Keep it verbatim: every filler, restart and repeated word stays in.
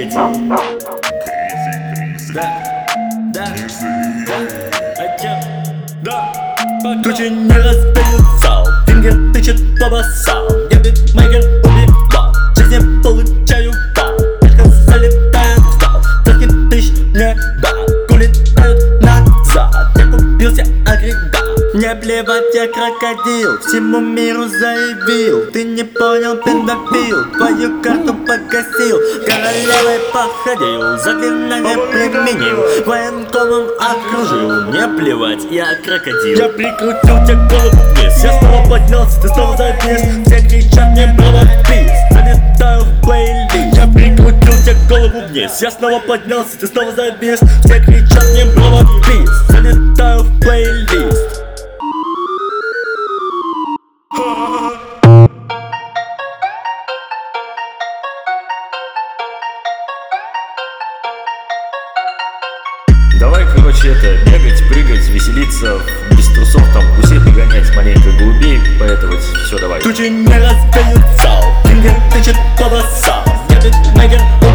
крокодил. Да, да, да, а чё? Да, тучи не разберут зал, фингер тычет по басам. Я битмейкер убивал, в жизни получаю бал. Мягко залетает в зал, сотни тысяч мне да, улетают назад. Я купился агрегат, мне плевать, я крокодил. Всему миру заявил, ты не понял, педофил. Твою карту погасил, королевой походил, заклинание применил, военкомом окружил. Мне плевать, я крокодил. Я прикрутил тебе голову вниз, я снова поднялся, ты снова завис. Все кричат мне браво пиз, залетаю в плейлист. Я прикрутил тебе голову вниз, я снова поднялся, ты снова завис. Все кричат мне браво пиз, залетаю в плейлист. Давай, короче, это, бегать, прыгать, веселиться, без трусов, там, гусей погонять, маленько голубей поэтовать, все, давай. Тучи не разберут зал, фингер тычет по басам. Я битмейкер